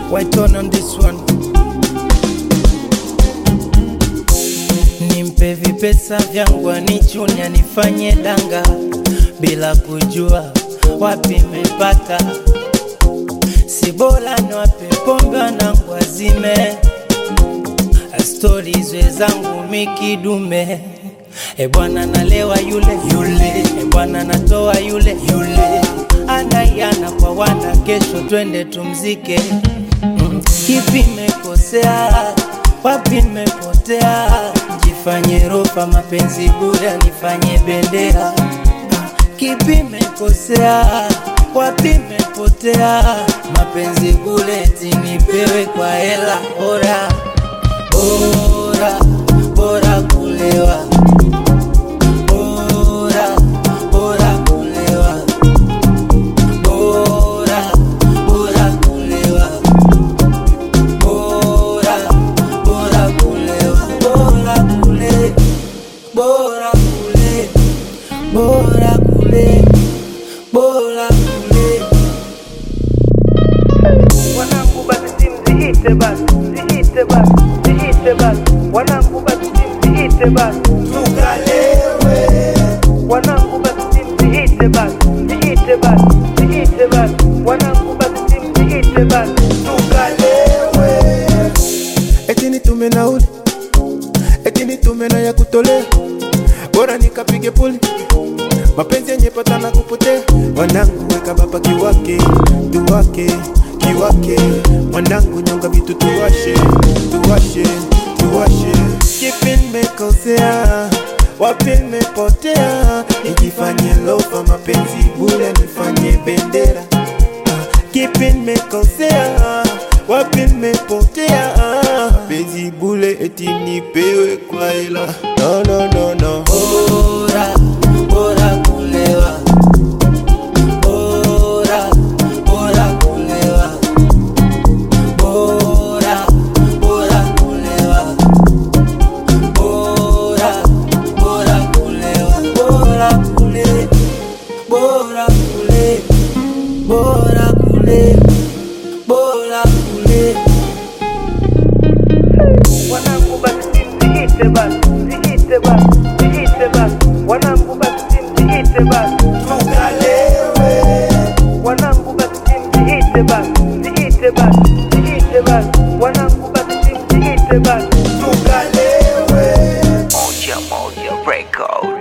White on this one. Nimpe vipesa vyangu anichunya nifanye danga bila kujua wapi mepata. Si bora niwape pombe wanangu wazime, stories wezangu mikidume. Bwana nalewa yule, bwana natoa yule, anayana kwa wana kesho twende tumzike. Kipi mekosea, wapi mepotea, jifanye rofa mapenzi bure nifanye bendera. Kipi mekosea, wapi mepotea, mapenzi bure nipewe kwa hela. Bora, bora, bora kulewa. Bora, bora kulewa. Bora, bora kulewa. Bora, bora kulewa. Bora kule, bora kule, bora kule, bora kule. Wanangu basi simziite basi, ziite basi, ziite basi. Wanangu basi simziite basi, tukalewe. wanangu basi simziite basi, ziite basi, ziite basi. Wanangu basi simziite basi, tukalewe. Eti nitume nauli, eti nitume na ya kutolea, bora nikapige puli, mapenzi yenye pata na kupotea. Wanangu weka baba kiwake, tuwake, kiwake. Wanangu nyonga vitu tuwashe, tuwashe, tuwashe. Kipi nimekosea, wapi nimepotea, nijifanye lofa mapenzi bure nifanye bendera. Kipi nimekosea, wapi nimepotea, mapenzi bure eti nipewe kwa hela. No, no, no, no. Bora, bora kulewa. Bora, bora kulewa. Bora, bora kulewa. Bora, bora kulewa. Bora kule, bora kule, bora kule, bora kule. wanangu basi simziite basi, ziite basi, ziite basi. Wanangu basi simziite basi, Tukalewe. wanangu basi simziite basi, ziite basi, ziite basi. Wanangu basi simziite basi. Tukalewe. Moja Moja Record.